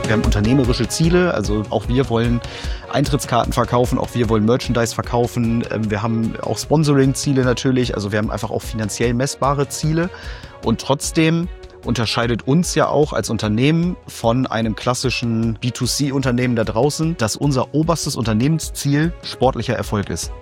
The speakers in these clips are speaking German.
Wir haben unternehmerische Ziele, also auch wir wollen Eintrittskarten verkaufen, auch wir wollen Merchandise verkaufen. Wir haben auch Sponsoring-Ziele natürlich, also wir haben einfach auch finanziell messbare Ziele. Und trotzdem unterscheidet uns ja auch als Unternehmen von einem klassischen B2C-Unternehmen da draußen, dass unser oberstes Unternehmensziel sportlicher Erfolg ist.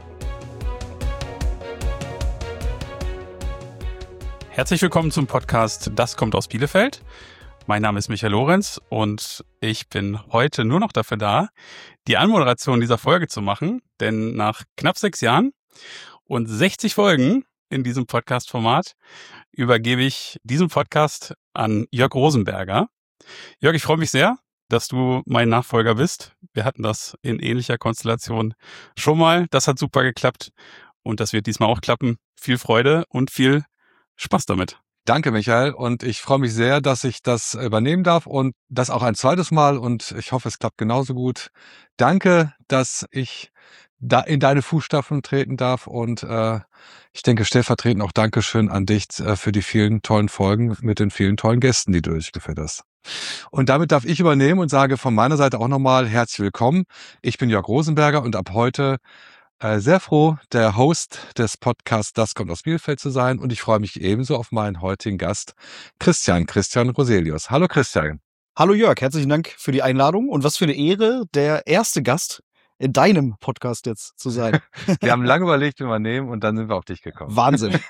Herzlich willkommen zum Podcast Das kommt aus Bielefeld. Mein Name ist Michael Lorenz und ich bin heute nur noch dafür da, die Anmoderation dieser Folge zu machen. Denn nach knapp 6 Jahren und 60 Folgen in diesem Podcast-Format übergebe ich diesen Podcast an Jörg Rosenberger. Jörg, ich freue mich sehr, dass du mein Nachfolger bist. Wir hatten das in ähnlicher Konstellation schon mal. Das hat super geklappt und das wird diesmal auch klappen. Viel Freude und viel Spaß damit. Danke, Michael. Und ich freue mich sehr, dass ich das übernehmen darf und das auch ein zweites Mal. Und ich hoffe, es klappt genauso gut. Danke, dass ich da in deine Fußstapfen treten darf. Und ich denke, stellvertretend auch Dankeschön an dich für die vielen tollen Folgen mit den vielen tollen Gästen, die du durchgeführt hast. Und damit darf ich übernehmen und sage von meiner Seite auch nochmal herzlich willkommen. Ich bin Jörg Rosenberger und ab heute sehr froh, der Host des Podcasts Das kommt aus Bielefeld zu sein. Und ich freue mich ebenso auf meinen heutigen Gast, Christian Roselius. Hallo Christian. Hallo Jörg, herzlichen Dank für die Einladung. Und was für eine Ehre, der erste Gast in deinem Podcast jetzt zu sein. Wir haben lange überlegt, wie wir nehmen und dann sind wir auf dich gekommen. Wahnsinn.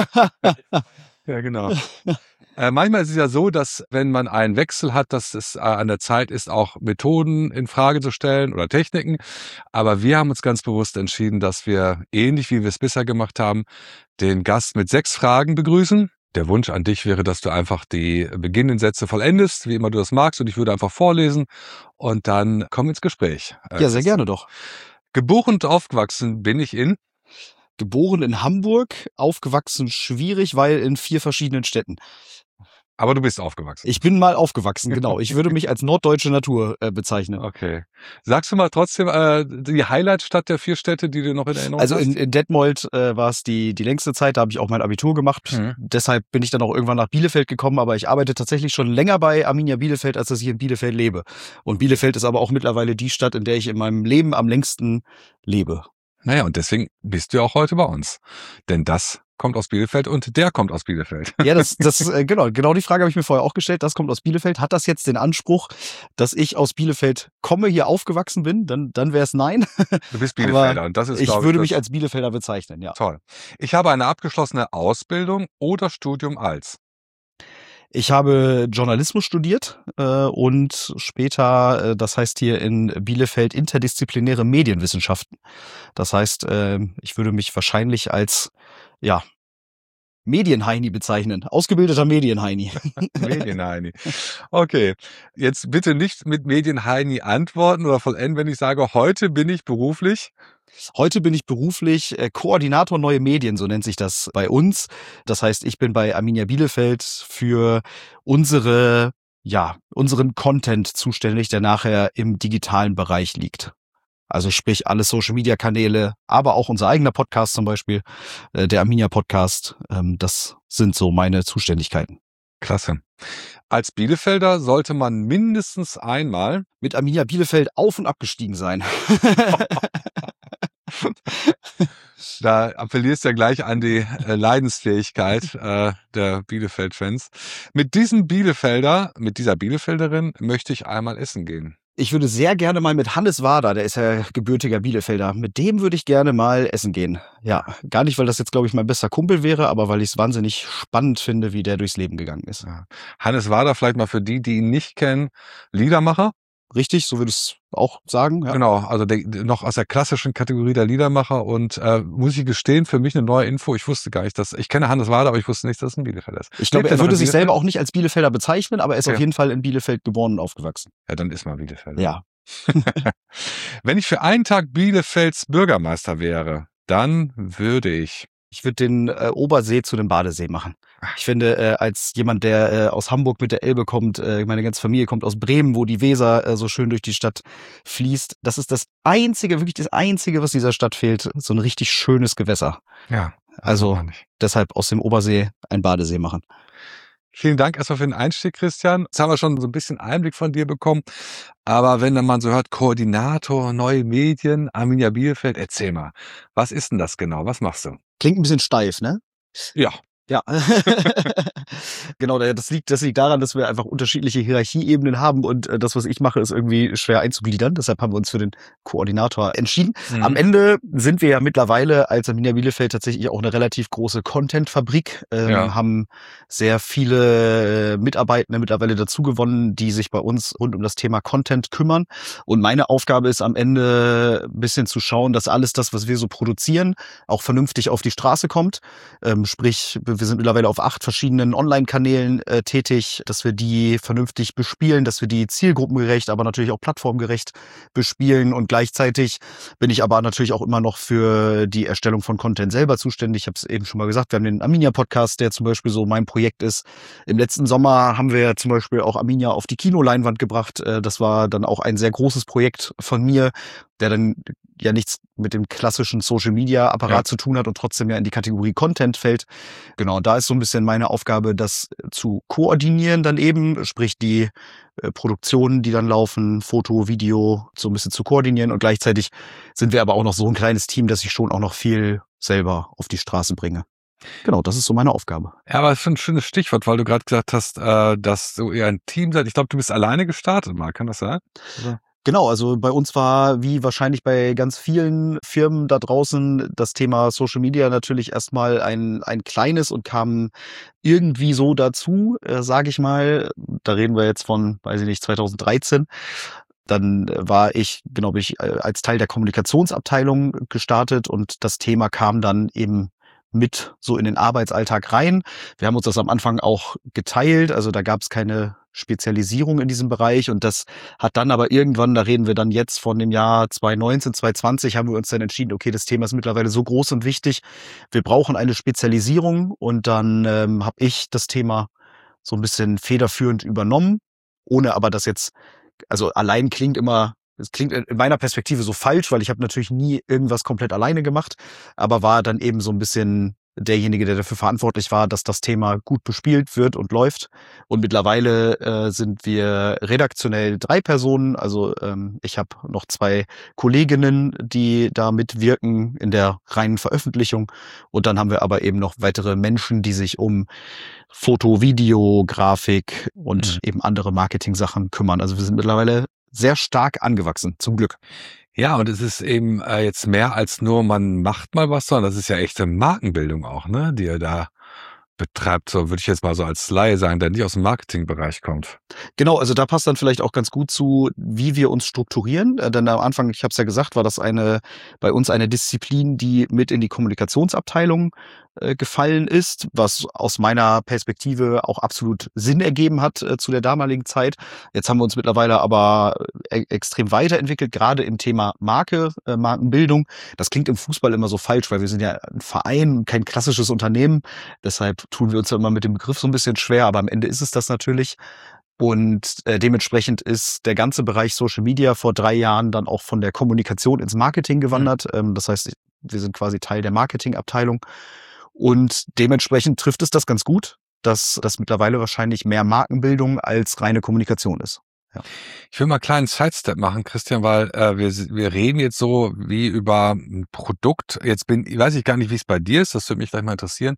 Ja, genau. Manchmal ist es ja so, dass wenn man einen Wechsel hat, dass es an der Zeit ist, auch Methoden in Frage zu stellen oder Techniken. Aber wir haben uns ganz bewusst entschieden, dass wir, ähnlich wie wir es bisher gemacht haben, den Gast mit 6 Fragen begrüßen. Der Wunsch an dich wäre, dass du einfach die beginnenden Sätze vollendest, wie immer du das magst. Und ich würde einfach vorlesen und dann kommen wir ins Gespräch. Ja, sehr gerne doch. Geboren und aufgewachsen bin ich in? Geboren in Hamburg, aufgewachsen schwierig, weil in 4 verschiedenen Städten. Aber du bist aufgewachsen. Ich bin mal aufgewachsen, genau. Ich würde mich als norddeutsche Natur bezeichnen. Okay. Sagst du mal trotzdem die Highlight-Stadt der 4 Städte, die du noch in Erinnerung hast? Also in Detmold war es die längste Zeit, da habe ich auch mein Abitur gemacht. Deshalb bin ich dann auch irgendwann nach Bielefeld gekommen, aber ich arbeite tatsächlich schon länger bei Arminia Bielefeld, als dass ich in Bielefeld lebe. Und Bielefeld ist aber auch mittlerweile die Stadt, in der ich in meinem Leben am längsten lebe. Naja, und deswegen bist du ja auch heute bei uns. Denn das kommt aus Bielefeld und der kommt aus Bielefeld. Ja, genau die Frage habe ich mir vorher auch gestellt. Das kommt aus Bielefeld. Hat das jetzt den Anspruch, dass ich aus Bielefeld komme, hier aufgewachsen bin? Dann wäre es nein. Du bist Bielefelder Aber und das ist, ich würde mich als Bielefelder bezeichnen, ja. Toll. Ich habe eine abgeschlossene Ausbildung oder Studium als? Ich habe Journalismus studiert und später, das heißt hier in Bielefeld, interdisziplinäre Medienwissenschaften. Das heißt, ich würde mich wahrscheinlich als Medienheini bezeichnen. Ausgebildeter Medienheini. Medienheini. Okay. Jetzt bitte nicht mit Medienheini antworten oder vollenden, wenn ich sage, heute bin ich beruflich. Heute bin ich beruflich Koordinator Neue Medien, so nennt sich das bei uns. Das heißt, ich bin bei Arminia Bielefeld für unseren Content zuständig, der nachher im digitalen Bereich liegt. Also sprich alle Social-Media-Kanäle, aber auch unser eigener Podcast zum Beispiel, der Arminia-Podcast. Das sind so meine Zuständigkeiten. Klasse. Als Bielefelder sollte man mindestens einmal mit Arminia Bielefeld auf- und abgestiegen sein. Da appellierst du ja gleich an die Leidensfähigkeit der Bielefeld-Fans. Mit dieser Bielefelderin möchte ich einmal essen gehen. Ich würde sehr gerne mal mit Hannes Wader, der ist ja gebürtiger Bielefelder, mit dem würde ich gerne mal essen gehen. Ja, gar nicht, weil das jetzt, glaube ich, mein bester Kumpel wäre, aber weil ich es wahnsinnig spannend finde, wie der durchs Leben gegangen ist. Ja. Hannes Wader, vielleicht mal für die ihn nicht kennen, Liedermacher. Richtig, so würde ich es auch sagen. Ja. Genau, also noch aus der klassischen Kategorie der Liedermacher und muss ich gestehen, für mich eine neue Info. Ich wusste gar nicht, ich kenne Hannes Wader, aber ich wusste nicht, dass es ein Bielefelder ist. Ich glaube, er würde sich selber auch nicht als Bielefelder bezeichnen, aber er ist auf jeden Fall in Bielefeld geboren und aufgewachsen. Ja, dann ist man Bielefelder. Ja. Wenn ich für einen Tag Bielefelds Bürgermeister wäre, dann würde ich den Obersee zu dem Badesee machen. Ich finde, als jemand, der aus Hamburg mit der Elbe kommt, meine ganze Familie kommt aus Bremen, wo die Weser so schön durch die Stadt fließt. Das ist wirklich das Einzige, was dieser Stadt fehlt. So ein richtig schönes Gewässer. Ja. Also deshalb aus dem Obersee ein Badesee machen. Vielen Dank erstmal für den Einstieg, Christian. Jetzt haben wir schon so ein bisschen Einblick von dir bekommen. Aber wenn dann man so hört, Koordinator, neue Medien, Arminia Bielefeld, erzähl mal, was ist denn das genau? Was machst du? Klingt ein bisschen steif, ne? Ja. Ja, genau, das liegt daran, dass wir einfach unterschiedliche Hierarchieebenen haben und das, was ich mache, ist irgendwie schwer einzugliedern. Deshalb haben wir uns für den Koordinator entschieden. Am Ende sind wir ja mittlerweile als Arminia Bielefeld tatsächlich auch eine relativ große Content-Fabrik, haben sehr viele Mitarbeitende mittlerweile dazu gewonnen, die sich bei uns rund um das Thema Content kümmern. Und meine Aufgabe ist am Ende ein bisschen zu schauen, dass alles das, was wir so produzieren, auch vernünftig auf die Straße kommt. Sprich, wir sind mittlerweile auf 8 verschiedenen Online-Kanälen tätig, dass wir die vernünftig bespielen, dass wir die zielgruppengerecht, aber natürlich auch plattformgerecht bespielen. Und gleichzeitig bin ich aber natürlich auch immer noch für die Erstellung von Content selber zuständig. Ich habe es eben schon mal gesagt, wir haben den Arminia-Podcast, der zum Beispiel so mein Projekt ist. Im letzten Sommer haben wir zum Beispiel auch Arminia auf die Kinoleinwand gebracht. Das war dann auch ein sehr großes Projekt von mir, der dann ja nichts mit dem klassischen Social-Media-Apparat zu tun hat und trotzdem ja in die Kategorie Content fällt. Genau, da ist so ein bisschen meine Aufgabe, das zu koordinieren dann eben, sprich die Produktionen, die dann laufen, Foto, Video, so ein bisschen zu koordinieren. Und gleichzeitig sind wir aber auch noch so ein kleines Team, dass ich schon auch noch viel selber auf die Straße bringe. Genau, das ist so meine Aufgabe. Ja, aber es ist ein schönes Stichwort, weil du gerade gesagt hast, dass du eher ein Team seid. Ich glaube, du bist alleine gestartet mal, kann das sein? Oder? Genau, also bei uns war, wie wahrscheinlich bei ganz vielen Firmen da draußen, das Thema Social Media natürlich erstmal ein kleines und kam irgendwie so dazu, sage ich mal. Da reden wir jetzt von, weiß ich nicht, 2013. Dann war ich, glaube ich, als Teil der Kommunikationsabteilung gestartet und das Thema kam dann eben mit so in den Arbeitsalltag rein. Wir haben uns das am Anfang auch geteilt, also da gab es keine Spezialisierung in diesem Bereich und das hat dann aber irgendwann, da reden wir dann jetzt von dem Jahr 2019, 2020, haben wir uns dann entschieden, okay, das Thema ist mittlerweile so groß und wichtig, wir brauchen eine Spezialisierung und dann habe ich das Thema so ein bisschen federführend übernommen, ohne aber das jetzt, also allein klingt immer, es klingt in meiner Perspektive so falsch, weil ich habe natürlich nie irgendwas komplett alleine gemacht, aber war dann eben so ein bisschen derjenige, der dafür verantwortlich war, dass das Thema gut bespielt wird und läuft. Und mittlerweile sind wir redaktionell 3 Personen. Also ich habe noch 2 Kolleginnen, die da mitwirken in der reinen Veröffentlichung. Und dann haben wir aber eben noch weitere Menschen, die sich um Foto, Video, Grafik und eben andere Marketing-Sachen kümmern. Also wir sind mittlerweile sehr stark angewachsen, zum Glück. Ja, und es ist eben jetzt mehr als nur, man macht mal was, sondern das ist ja echte Markenbildung auch, ne, die ihr da betreibt, so würde ich jetzt mal so als Laie sagen, der nicht aus dem Marketingbereich kommt. Genau, also da passt dann vielleicht auch ganz gut zu, wie wir uns strukturieren. Denn am Anfang, ich habe es ja gesagt, war das bei uns eine Disziplin, die mit in die Kommunikationsabteilung gefallen ist, was aus meiner Perspektive auch absolut Sinn ergeben hat zu der damaligen Zeit. Jetzt haben wir uns mittlerweile aber extrem weiterentwickelt, gerade im Thema Marke, Markenbildung. Das klingt im Fußball immer so falsch, weil wir sind ja ein Verein, kein klassisches Unternehmen. Deshalb tun wir uns ja immer mit dem Begriff so ein bisschen schwer, aber am Ende ist es das natürlich. Und dementsprechend ist der ganze Bereich Social Media vor 3 Jahren dann auch von der Kommunikation ins Marketing gewandert. Das heißt, wir sind quasi Teil der Marketingabteilung. Und dementsprechend trifft es das ganz gut, dass das mittlerweile wahrscheinlich mehr Markenbildung als reine Kommunikation ist. Ja. Ich will mal einen kleinen Sidestep machen, Christian, weil wir reden jetzt so wie über ein Produkt. Jetzt weiß ich gar nicht, wie es bei dir ist, das würde mich gleich mal interessieren.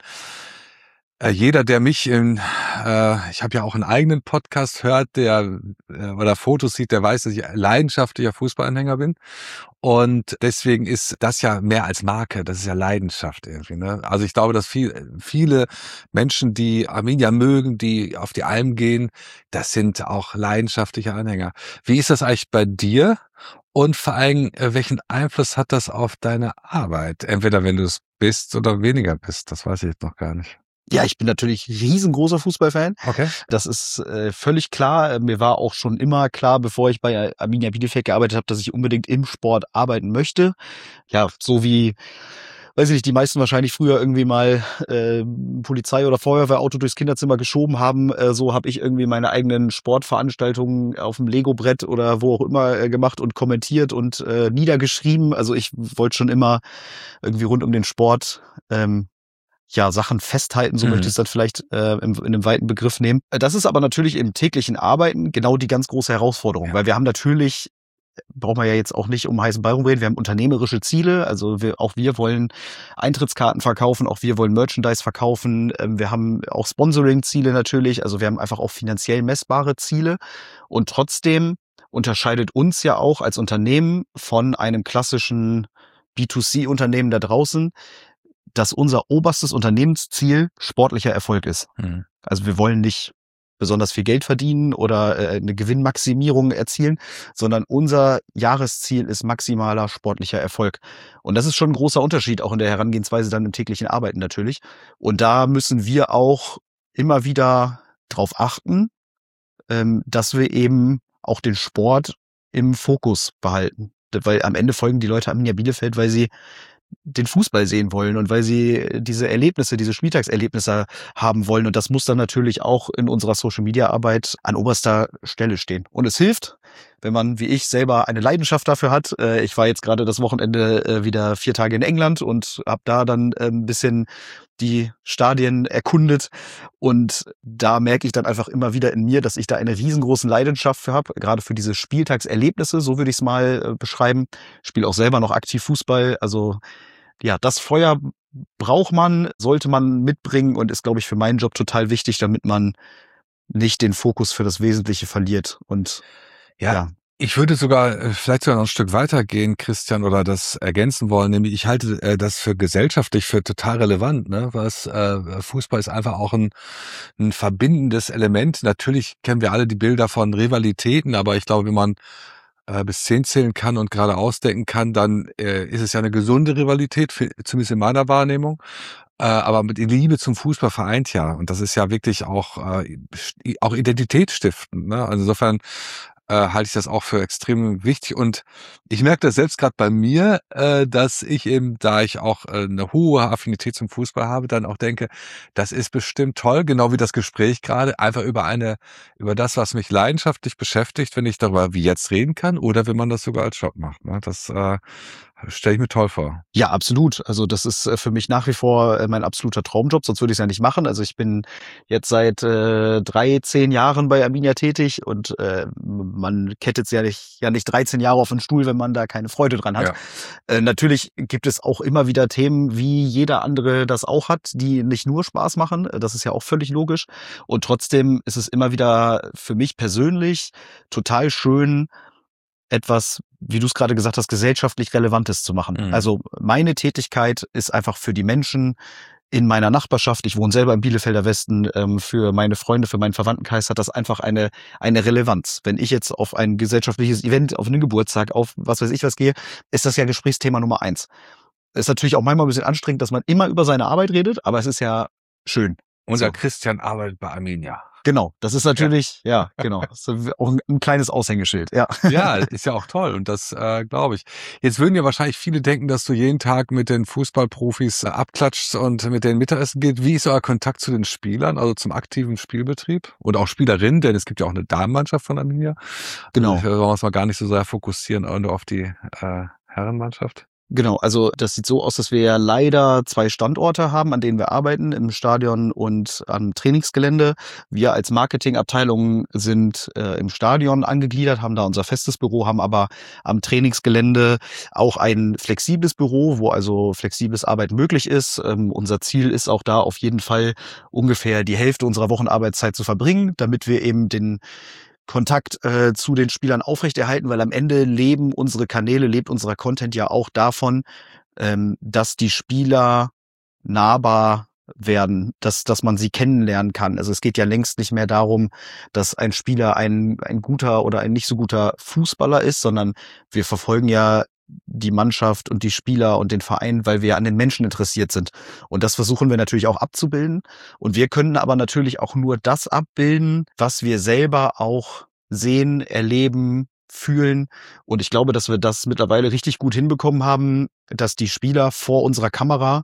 Jeder, der mich ich habe ja auch einen eigenen Podcast hört, der oder Fotos sieht, der weiß, dass ich leidenschaftlicher Fußballanhänger bin. Und deswegen ist das ja mehr als Marke, das ist ja Leidenschaft irgendwie, ne? Also ich glaube, dass viele Menschen, die Arminia mögen, die auf die Alm gehen, das sind auch leidenschaftliche Anhänger. Wie ist das eigentlich bei dir? Und vor allem, welchen Einfluss hat das auf deine Arbeit? Entweder wenn du es bist oder weniger bist, das weiß ich jetzt noch gar nicht. Ja, ich bin natürlich riesengroßer Fußballfan. Okay. Das ist völlig klar. Mir war auch schon immer klar, bevor ich bei Arminia Bielefeld gearbeitet habe, dass ich unbedingt im Sport arbeiten möchte. Ja, so wie, weiß ich nicht, die meisten wahrscheinlich früher irgendwie mal Polizei- oder Feuerwehrauto durchs Kinderzimmer geschoben haben. So habe ich irgendwie meine eigenen Sportveranstaltungen auf dem Lego-Brett oder wo auch immer gemacht und kommentiert und niedergeschrieben. Also ich wollte schon immer irgendwie rund um den Sport Sachen festhalten, so möchte ich es dann vielleicht in einem weiten Begriff nehmen. Das ist aber natürlich im täglichen Arbeiten genau die ganz große Herausforderung, weil wir haben natürlich, braucht man ja jetzt auch nicht um heißen Brei rumreden, wir haben unternehmerische Ziele, also auch wir wollen Eintrittskarten verkaufen, auch wir wollen Merchandise verkaufen, wir haben auch Sponsoring-Ziele natürlich, also wir haben einfach auch finanziell messbare Ziele und trotzdem unterscheidet uns ja auch als Unternehmen von einem klassischen B2C-Unternehmen da draußen, dass unser oberstes Unternehmensziel sportlicher Erfolg ist. Also wir wollen nicht besonders viel Geld verdienen oder eine Gewinnmaximierung erzielen, sondern unser Jahresziel ist maximaler sportlicher Erfolg. Und das ist schon ein großer Unterschied, auch in der Herangehensweise dann im täglichen Arbeiten natürlich. Und da müssen wir auch immer wieder drauf achten, dass wir eben auch den Sport im Fokus behalten. Weil am Ende folgen die Leute Arminia Bielefeld, weil sie den Fußball sehen wollen und weil sie diese Erlebnisse, diese Spieltagserlebnisse haben wollen. Und das muss dann natürlich auch in unserer Social-Media-Arbeit an oberster Stelle stehen. Und es hilft, wenn man, wie ich, selber eine Leidenschaft dafür hat. Ich war jetzt gerade das Wochenende wieder 4 Tage in England und habe da dann ein bisschen die Stadien erkundet. Und da merke ich dann einfach immer wieder in mir, dass ich da eine riesengroße Leidenschaft für habe, gerade für diese Spieltagserlebnisse, so würde ich es mal beschreiben. Ich spiele auch selber noch aktiv Fußball, also ja, das Feuer braucht man, sollte man mitbringen und ist, glaube ich, für meinen Job total wichtig, damit man nicht den Fokus für das Wesentliche verliert. Und ja. Ich würde sogar vielleicht sogar noch ein Stück weitergehen, Christian, oder das ergänzen wollen. Nämlich ich halte das für gesellschaftlich für total relevant, ne? Was Fußball ist einfach auch ein verbindendes Element. Natürlich kennen wir alle die Bilder von Rivalitäten, aber ich glaube, wenn man bis 10 zählen kann und gerade ausdenken kann, dann ist es ja eine gesunde Rivalität, zumindest in meiner Wahrnehmung. Aber mit Liebe zum Fußball vereint ja. Und das ist ja wirklich auch identitätsstiftend. Ne? Also insofern halte ich das auch für extrem wichtig. Und ich merke das selbst gerade bei mir, dass ich eben, da ich auch eine hohe Affinität zum Fußball habe, dann auch denke, das ist bestimmt toll, genau wie das Gespräch gerade, einfach über das, was mich leidenschaftlich beschäftigt, wenn ich darüber wie jetzt reden kann oder wenn man das sogar als Job macht. Ne? Das stelle ich mir toll vor. Ja, absolut. Also das ist für mich nach wie vor mein absoluter Traumjob, sonst würde ich es ja nicht machen. Also ich bin jetzt seit 10 Jahren bei Arminia tätig und man kettet ja nicht 13 Jahre auf den Stuhl, wenn man da keine Freude dran hat. Ja. Natürlich gibt es auch immer wieder Themen, wie jeder andere das auch hat, die nicht nur Spaß machen. Das ist ja auch völlig logisch. Und trotzdem ist es immer wieder für mich persönlich total schön, etwas, wie du es gerade gesagt hast, gesellschaftlich Relevantes zu machen. Also meine Tätigkeit ist einfach für die Menschen in meiner Nachbarschaft. Ich wohne selber im Bielefelder Westen. Für meine Freunde, für meinen Verwandtenkreis hat das einfach eine Relevanz. Wenn ich jetzt auf ein gesellschaftliches Event, auf einen Geburtstag, auf was weiß ich was gehe, ist das ja Gesprächsthema Nummer 1. Ist natürlich auch manchmal ein bisschen anstrengend, dass man immer über seine Arbeit redet, aber es ist ja schön. Unser Christian arbeitet bei Arminia. Genau, das ist natürlich, ja genau, das ist auch ein kleines Aushängeschild, ja. Ja, ist ja auch toll und das glaube ich. Jetzt würden ja wahrscheinlich viele denken, dass du jeden Tag mit den Fußballprofis abklatschst und mit denen Mittagessen geht. Wie ist euer Kontakt zu den Spielern, also zum aktiven Spielbetrieb und auch Spielerinnen, denn es gibt ja auch eine Damenmannschaft von Arminia. Genau. Also, wollen wir uns mal gar nicht so sehr fokussieren nur auf die Herrenmannschaft. Genau, also das sieht so aus, dass wir ja leider 2 Standorte haben, an denen wir arbeiten, im Stadion und am Trainingsgelände. Wir als Marketingabteilung sind im Stadion angegliedert, haben da unser festes Büro, haben aber am Trainingsgelände auch ein flexibles Büro, wo also flexibles Arbeiten möglich ist. Unser Ziel ist auch da auf jeden Fall ungefähr die Hälfte unserer Wochenarbeitszeit zu verbringen, damit wir eben den Kontakt zu den Spielern aufrechterhalten, weil am Ende lebt unser Content ja auch davon, dass die Spieler nahbar werden, dass man sie kennenlernen kann. Also es geht ja längst nicht mehr darum, dass ein Spieler ein guter oder ein nicht so guter Fußballer ist, sondern wir verfolgen ja die Mannschaft und die Spieler und den Verein, weil wir an den Menschen interessiert sind. Und das versuchen wir natürlich auch abzubilden. Und wir können aber natürlich auch nur das abbilden, was wir selber auch sehen, erleben, fühlen. Und ich glaube, dass wir das mittlerweile richtig gut hinbekommen haben, dass die Spieler vor unserer Kamera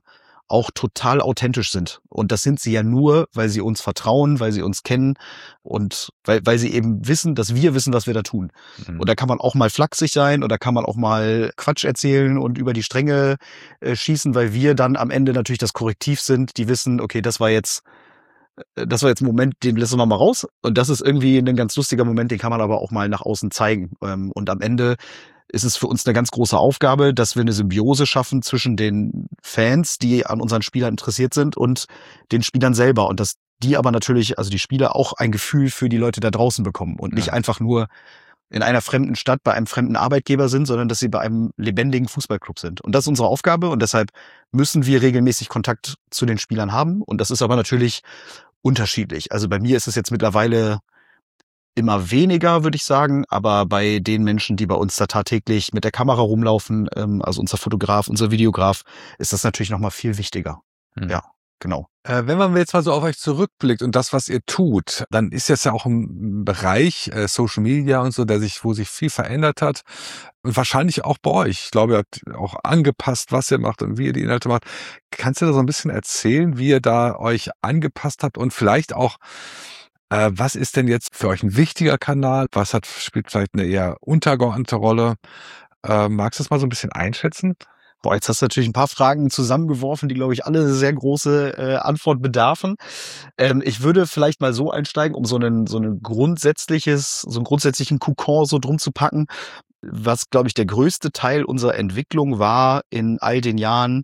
auch total authentisch sind. Und das sind sie ja nur, weil sie uns vertrauen, weil sie uns kennen und weil sie eben wissen, dass wir wissen, was wir da tun. Und da kann man auch mal flachsig sein oder kann man auch mal Quatsch erzählen und über die Stränge schießen, weil wir dann am Ende natürlich das Korrektiv sind, die wissen, okay, das war jetzt ein Moment, den lassen wir mal raus. Und das ist irgendwie ein ganz lustiger Moment, den kann man aber auch mal nach außen zeigen. Und am Ende ist es für uns eine ganz große Aufgabe, dass wir eine Symbiose schaffen zwischen den Fans, die an unseren Spielern interessiert sind, und den Spielern selber. Und dass die aber natürlich, also die Spieler, auch ein Gefühl für die Leute da draußen bekommen und nicht einfach nur in einer fremden Stadt bei einem fremden Arbeitgeber sind, sondern dass sie bei einem lebendigen Fußballclub sind. Und das ist unsere Aufgabe und deshalb müssen wir regelmäßig Kontakt zu den Spielern haben. Und das ist aber natürlich unterschiedlich. Also bei mir ist es jetzt mittlerweile immer weniger, würde ich sagen, aber bei den Menschen, die bei uns da tagtäglich mit der Kamera rumlaufen, also unser Fotograf, unser Videograf, ist das natürlich nochmal viel wichtiger. Ja, genau. Wenn man jetzt mal so auf euch zurückblickt und das, was ihr tut, dann ist jetzt ja auch ein Bereich, Social Media und so, wo sich viel verändert hat. Und wahrscheinlich auch bei euch. Ich glaube, ihr habt auch angepasst, was ihr macht und wie ihr die Inhalte macht. Kannst du da so ein bisschen erzählen, wie ihr da euch angepasst habt und vielleicht auch, was ist denn jetzt für euch ein wichtiger Kanal? Was spielt vielleicht eine eher untergeordnete Rolle? Magst du das mal so ein bisschen einschätzen? Boah, jetzt hast du natürlich ein paar Fragen zusammengeworfen, die, glaube ich, alle sehr große Antwort bedarfen. Ich würde vielleicht mal so einsteigen, um so einen grundsätzlichen Kokon so drum zu packen. Was, glaube ich, der größte Teil unserer Entwicklung war in all den Jahren,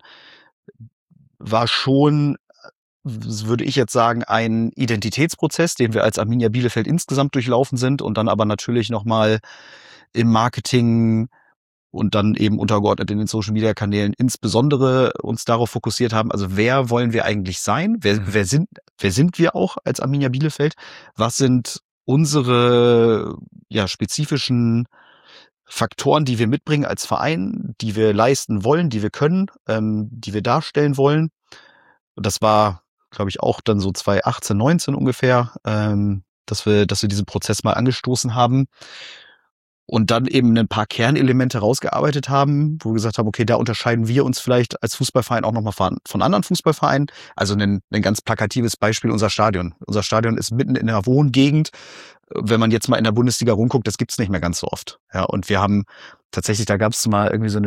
war schon, würde ich jetzt sagen, ein Identitätsprozess, den wir als Arminia Bielefeld insgesamt durchlaufen sind und dann aber natürlich nochmal im Marketing und dann eben untergeordnet in den Social-Media-Kanälen insbesondere uns darauf fokussiert haben, also wer wollen wir eigentlich sein? Wer sind wir auch als Arminia Bielefeld? Was sind unsere spezifischen Faktoren, die wir mitbringen als Verein, die wir leisten wollen, die wir können, die wir darstellen wollen? Und das war, glaube ich, auch dann so 2018, 19 ungefähr, dass wir diesen Prozess mal angestoßen haben. Und dann eben ein paar Kernelemente rausgearbeitet haben, wo wir gesagt haben, okay, da unterscheiden wir uns vielleicht als Fußballverein auch nochmal von anderen Fußballvereinen. Also ein ganz plakatives Beispiel, unser Stadion. Unser Stadion ist mitten in einer Wohngegend. Wenn man jetzt mal in der Bundesliga rumguckt, das gibt's nicht mehr ganz so oft. Ja, und wir haben tatsächlich, da gab's mal irgendwie so eine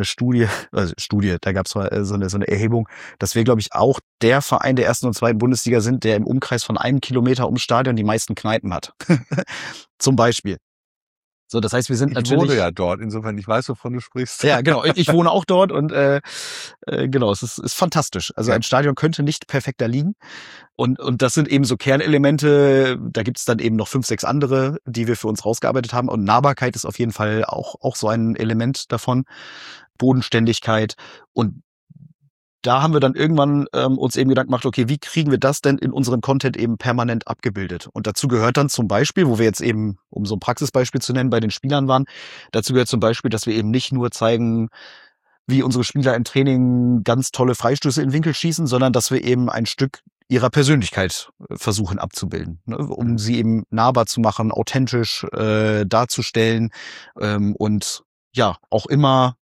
da gab's mal so eine Erhebung, dass wir, glaube ich, auch der Verein der ersten und zweiten Bundesliga sind, der im Umkreis von 1 Kilometer ums Stadion die meisten Kneipen hat. Zum Beispiel. So, das heißt, wir sind natürlich. Ich wohne ja dort, insofern ich weiß, wovon du sprichst. Ja, genau. Ich wohne auch dort und genau, es ist fantastisch. Also ein Stadion könnte nicht perfekter liegen. Und das sind eben so Kernelemente. Da gibt's dann eben noch 5, 6 andere, die wir für uns rausgearbeitet haben. Und Nahbarkeit ist auf jeden Fall auch so ein Element davon. Bodenständigkeit. Und da haben wir dann irgendwann uns eben Gedanken gemacht, okay, wie kriegen wir das denn in unserem Content eben permanent abgebildet? Und dazu gehört dann zum Beispiel, wo wir jetzt eben, um so ein Praxisbeispiel zu nennen, bei den Spielern waren, dazu gehört zum Beispiel, dass wir eben nicht nur zeigen, wie unsere Spieler im Training ganz tolle Freistöße in den Winkel schießen, sondern dass wir eben ein Stück ihrer Persönlichkeit versuchen abzubilden, ne, um sie eben nahbar zu machen, authentisch darzustellen und ja, auch immer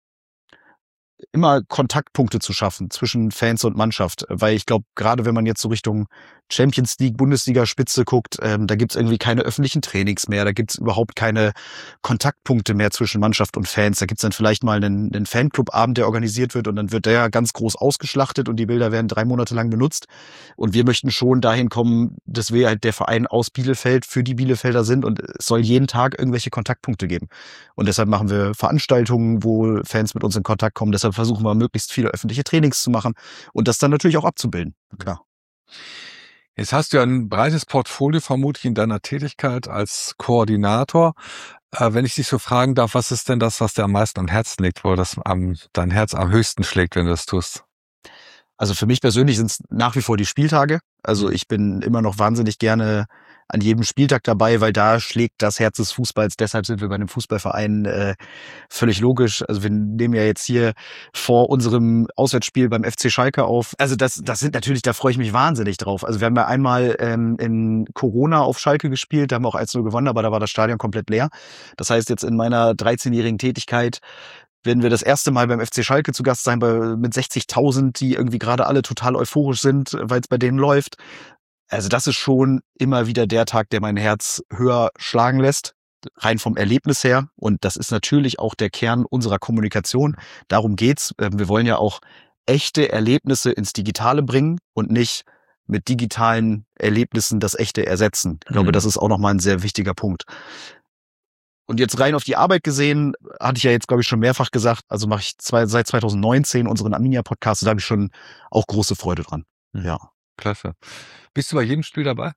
Kontaktpunkte zu schaffen zwischen Fans und Mannschaft. Weil ich glaube, gerade wenn man jetzt so Richtung Champions League, Bundesliga-Spitze guckt, da gibt's irgendwie keine öffentlichen Trainings mehr, da gibt's überhaupt keine Kontaktpunkte mehr zwischen Mannschaft und Fans. Da gibt's dann vielleicht mal einen Fanclub-Abend, der organisiert wird und dann wird der ganz groß ausgeschlachtet und die Bilder werden 3 Monate lang benutzt. Und wir möchten schon dahin kommen, dass wir halt der Verein aus Bielefeld für die Bielefelder sind und es soll jeden Tag irgendwelche Kontaktpunkte geben. Und deshalb machen wir Veranstaltungen, wo Fans mit uns in Kontakt kommen. Deshalb versuchen wir möglichst viele öffentliche Trainings zu machen und das dann natürlich auch abzubilden. Klar. Jetzt hast du ja ein breites Portfolio vermutlich in deiner Tätigkeit als Koordinator. Wenn ich dich so fragen darf, was ist denn das, was dir am meisten am Herzen liegt, wo dein Herz am höchsten schlägt, wenn du das tust? Also für mich persönlich sind es nach wie vor die Spieltage. Also ich bin immer noch wahnsinnig gerne an jedem Spieltag dabei, weil da schlägt das Herz des Fußballs. Deshalb sind wir bei einem Fußballverein völlig logisch. Also wir nehmen ja jetzt hier vor unserem Auswärtsspiel beim FC Schalke auf. Also das sind natürlich, da freue ich mich wahnsinnig drauf. Also wir haben ja einmal in Corona auf Schalke gespielt, da haben wir auch 1-0 gewonnen, aber da war das Stadion komplett leer. Das heißt, jetzt in meiner 13-jährigen Tätigkeit werden wir das erste Mal beim FC Schalke zu Gast sein, mit 60.000, die irgendwie gerade alle total euphorisch sind, weil es bei denen läuft. Also das ist schon immer wieder der Tag, der mein Herz höher schlagen lässt, rein vom Erlebnis her. Und das ist natürlich auch der Kern unserer Kommunikation. Darum geht's. Wir wollen ja auch echte Erlebnisse ins Digitale bringen und nicht mit digitalen Erlebnissen das Echte ersetzen. Ich glaube, das ist auch nochmal ein sehr wichtiger Punkt. Und jetzt rein auf die Arbeit gesehen, hatte ich ja jetzt, glaube ich, schon mehrfach gesagt, also mache ich seit 2019 unseren Arminia-Podcast, da habe ich schon auch große Freude dran. Ja. Klasse. Bist du bei jedem Spiel dabei?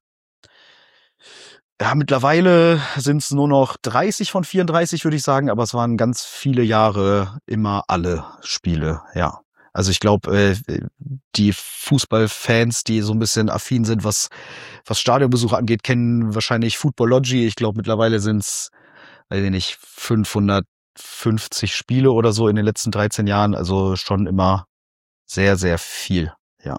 Ja, mittlerweile sind es nur noch 30 von 34, würde ich sagen, aber es waren ganz viele Jahre immer alle Spiele, ja. Also ich glaube, die Fußballfans, die so ein bisschen affin sind, was Stadionbesuche angeht, kennen wahrscheinlich Footballogy. Ich glaube, mittlerweile sind es, weiß ich nicht, 550 Spiele oder so in den letzten 13 Jahren. Also schon immer sehr, sehr viel, ja.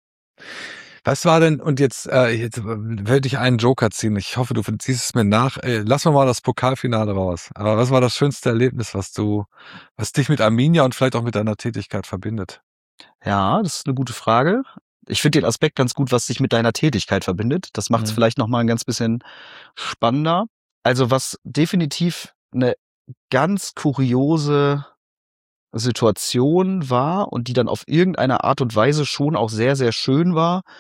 Was war denn, und jetzt werde ich einen Joker ziehen, ich hoffe, du ziehst es mir nach, lassen wir mal das Pokalfinale raus. Aber was war das schönste Erlebnis, was dich mit Arminia und vielleicht auch mit deiner Tätigkeit verbindet? Ja, das ist eine gute Frage. Ich finde den Aspekt ganz gut, was sich mit deiner Tätigkeit verbindet. Das macht es vielleicht nochmal ein ganz bisschen spannender. Also was definitiv eine ganz kuriose Situation war und die dann auf irgendeine Art und Weise schon auch sehr, sehr schön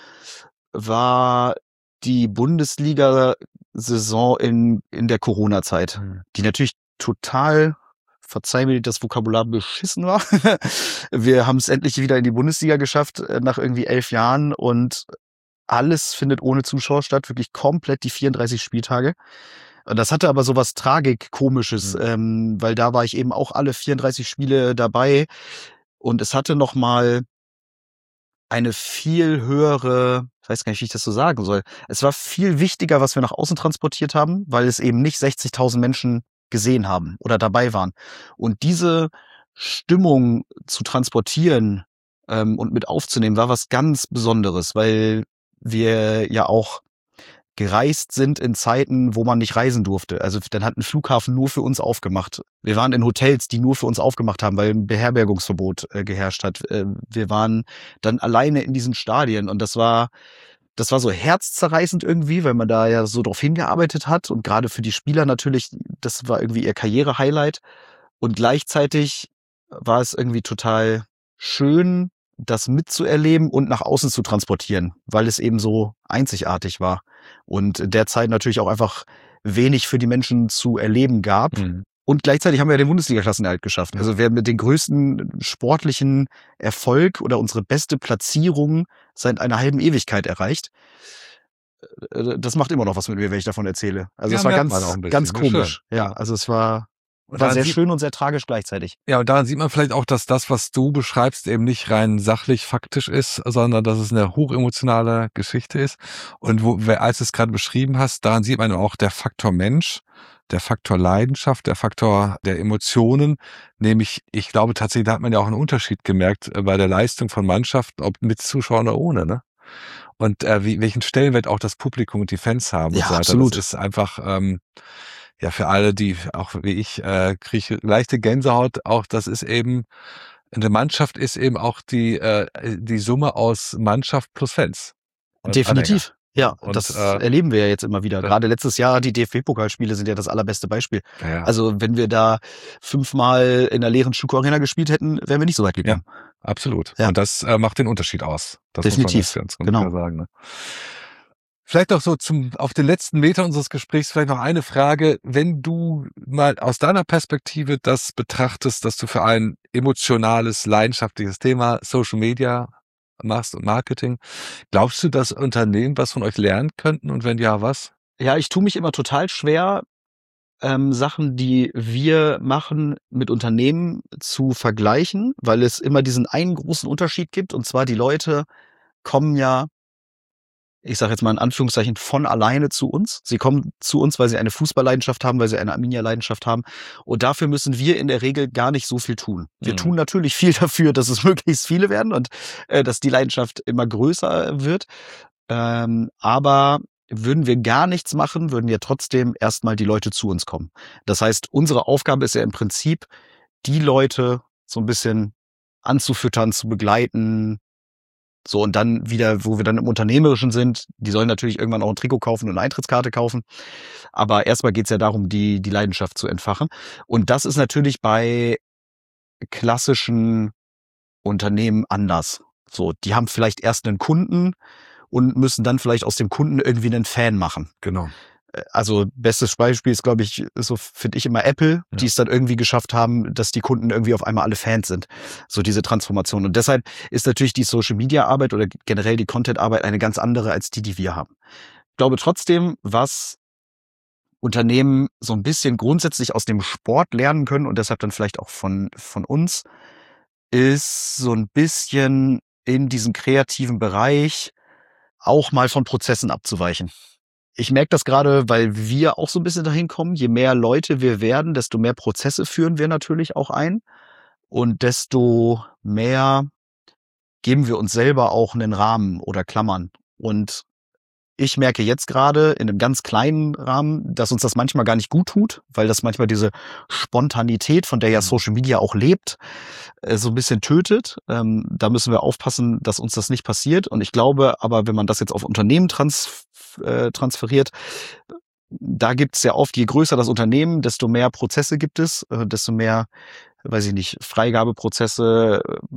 war die Bundesliga-Saison in der Corona-Zeit, die natürlich total, verzeih mir das Vokabular, beschissen war. Wir haben es endlich wieder in die Bundesliga geschafft, nach irgendwie 11 Jahren, und alles findet ohne Zuschauer statt, wirklich komplett die 34 Spieltage. Das hatte aber so was Tragik-Komisches, weil da war ich eben auch alle 34 Spiele dabei, und es hatte nochmal eine viel höhere, ich weiß gar nicht, wie ich das so sagen soll. Es war viel wichtiger, was wir nach außen transportiert haben, weil es eben nicht 60.000 Menschen gesehen haben oder dabei waren. Und diese Stimmung zu transportieren und mit aufzunehmen, war was ganz Besonderes, weil wir ja auch gereist sind in Zeiten, wo man nicht reisen durfte. Also dann hat ein Flughafen nur für uns aufgemacht. Wir waren in Hotels, die nur für uns aufgemacht haben, weil ein Beherbergungsverbot geherrscht hat. Wir waren dann alleine in diesen Stadien, und das war so herzzerreißend irgendwie, weil man da ja so drauf hingearbeitet hat, und gerade für die Spieler natürlich, das war irgendwie ihr Karriere-Highlight, und gleichzeitig war es irgendwie total schön, das mitzuerleben und nach außen zu transportieren, weil es eben so einzigartig war und in der Zeit natürlich auch einfach wenig für die Menschen zu erleben gab. Und gleichzeitig haben wir ja den Bundesliga-Klassenerhalt geschafft. Also wir haben mit den größten sportlichen Erfolg oder unsere beste Platzierung seit einer halben Ewigkeit erreicht. Das macht immer noch was mit mir, wenn ich davon erzähle. Also es war ganz komisch. Ja, also es war sehr schön und sehr tragisch gleichzeitig. Ja, und daran sieht man vielleicht auch, dass das, was du beschreibst, eben nicht rein sachlich faktisch ist, sondern dass es eine hochemotionale Geschichte ist. Und als du es gerade beschrieben hast, daran sieht man auch der Faktor Mensch, der Faktor Leidenschaft, der Faktor der Emotionen. Nämlich, ich glaube tatsächlich, da hat man ja auch einen Unterschied gemerkt bei der Leistung von Mannschaften, ob mit Zuschauern oder ohne, ne? Und welchen Stellenwert auch das Publikum und die Fans haben. Ja, und so weiter. absolut. Das ist einfach ja, für alle, die auch wie ich kriege leichte Gänsehaut, auch das ist eben, eine Mannschaft ist eben auch die Summe aus Mannschaft plus Fans. Definitiv. Anhänger. Ja, Und, das erleben wir ja jetzt immer wieder. Gerade letztes Jahr, die DFB-Pokalspiele sind ja das allerbeste Beispiel. Ja. Also wenn wir da 5-mal in der leeren Schuko Arena gespielt hätten, wären wir nicht so weit gekommen. Ja, absolut. Ja. Und das macht den Unterschied aus. Das Definitiv. muss man ganz Genau. klar sagen. Ne? Vielleicht noch so auf den letzten Metern unseres Gesprächs vielleicht noch eine Frage. Wenn du mal aus deiner Perspektive das betrachtest, dass du für ein emotionales, leidenschaftliches Thema Social Media machst und Marketing, glaubst du, dass Unternehmen was von euch lernen könnten, und wenn ja, was? Ja, ich tue mich immer total schwer, Sachen, die wir machen, mit Unternehmen zu vergleichen, weil es immer diesen einen großen Unterschied gibt, und zwar die Leute kommen ja, ich sage jetzt mal in Anführungszeichen, von alleine zu uns. Sie kommen zu uns, weil sie eine Fußballleidenschaft haben, weil sie eine Arminia-Leidenschaft haben. Und dafür müssen wir in der Regel gar nicht so viel tun. Wir tun natürlich viel dafür, dass es möglichst viele werden und dass die Leidenschaft immer größer wird. Aber würden wir gar nichts machen, würden ja trotzdem erstmal die Leute zu uns kommen. Das heißt, unsere Aufgabe ist ja im Prinzip, die Leute so ein bisschen anzufüttern, zu begleiten. So, und dann wieder, wo wir dann im Unternehmerischen sind, die sollen natürlich irgendwann auch ein Trikot kaufen und eine Eintrittskarte kaufen. Aber erstmal geht's ja darum, die Leidenschaft zu entfachen. Und das ist natürlich bei klassischen Unternehmen anders. So, die haben vielleicht erst einen Kunden und müssen dann vielleicht aus dem Kunden irgendwie einen Fan machen. Genau. Also bestes Beispiel ist, glaube ich, so finde ich immer Apple, die es dann irgendwie geschafft haben, dass die Kunden irgendwie auf einmal alle Fans sind. So diese Transformation. Und deshalb ist natürlich die Social-Media-Arbeit oder generell die Content-Arbeit eine ganz andere als die wir haben. Ich glaube trotzdem, was Unternehmen so ein bisschen grundsätzlich aus dem Sport lernen können und deshalb dann vielleicht auch von uns, ist so ein bisschen in diesem kreativen Bereich auch mal von Prozessen abzuweichen. Ich merke das gerade, weil wir auch so ein bisschen dahin kommen. Je mehr Leute wir werden, desto mehr Prozesse führen wir natürlich auch ein. Und desto mehr geben wir uns selber auch einen Rahmen oder Klammern. Und ich merke jetzt gerade in einem ganz kleinen Rahmen, dass uns das manchmal gar nicht gut tut, weil das manchmal diese Spontanität, von der ja Social Media auch lebt, so ein bisschen tötet. Da müssen wir aufpassen, dass uns das nicht passiert. Und ich glaube aber, wenn man das jetzt auf Unternehmen transferiert, da gibt es ja oft, je größer das Unternehmen, desto mehr Prozesse gibt es, desto mehr, weiß ich nicht, Freigabeprozesse,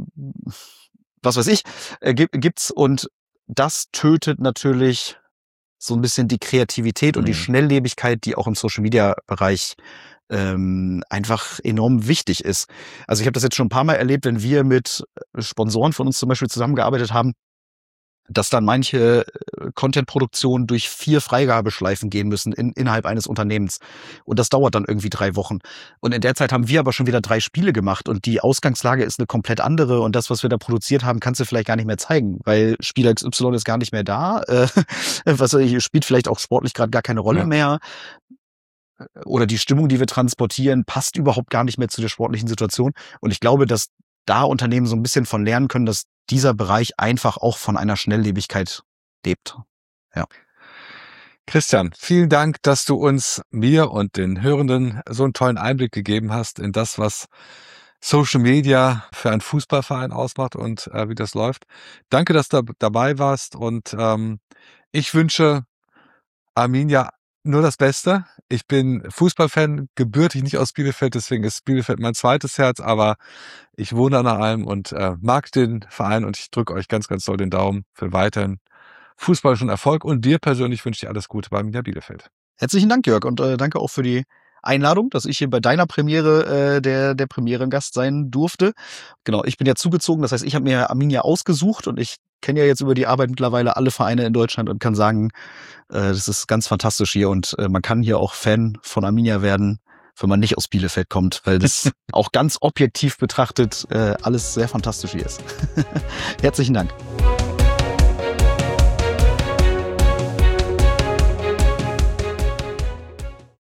was weiß ich, gibt's. Und das tötet natürlich so ein bisschen die Kreativität und die Schnelllebigkeit, die auch im Social-Media-Bereich einfach enorm wichtig ist. Also ich habe das jetzt schon ein paar Mal erlebt, wenn wir mit Sponsoren von uns zum Beispiel zusammengearbeitet haben, dass dann manche Content-Produktionen durch 4 Freigabeschleifen gehen müssen innerhalb eines Unternehmens. Und das dauert dann irgendwie 3 Wochen. Und in der Zeit haben wir aber schon wieder 3 Spiele gemacht und die Ausgangslage ist eine komplett andere und das, was wir da produziert haben, kannst du vielleicht gar nicht mehr zeigen, weil Spieler XY ist gar nicht mehr da. Spielt vielleicht auch sportlich gerade gar keine Rolle mehr. Oder die Stimmung, die wir transportieren, passt überhaupt gar nicht mehr zu der sportlichen Situation. Und ich glaube, dass da Unternehmen so ein bisschen von lernen können, dass dieser Bereich einfach auch von einer Schnelllebigkeit lebt. Ja. Christian, vielen Dank, dass du uns, mir und den Hörenden so einen tollen Einblick gegeben hast in das, was Social Media für einen Fußballverein ausmacht und wie das läuft. Danke, dass du dabei warst und ich wünsche Arminia nur das Beste. Ich bin Fußballfan, gebürtig nicht aus Bielefeld, deswegen ist Bielefeld mein zweites Herz, aber ich wohne an der Alm und mag den Verein und ich drücke euch ganz, ganz doll den Daumen für weiterhin fußballischen Erfolg und dir persönlich wünsche ich alles Gute bei Arminia Bielefeld. Herzlichen Dank, Jörg, und danke auch für die Einladung, dass ich hier bei deiner Premiere der Premierengast sein durfte. Genau, ich bin ja zugezogen, das heißt, ich habe mir Arminia ausgesucht und ich kenne ja jetzt über die Arbeit mittlerweile alle Vereine in Deutschland und kann sagen, das ist ganz fantastisch hier und man kann hier auch Fan von Arminia werden, wenn man nicht aus Bielefeld kommt, weil das auch ganz objektiv betrachtet alles sehr fantastisch hier ist. Herzlichen Dank.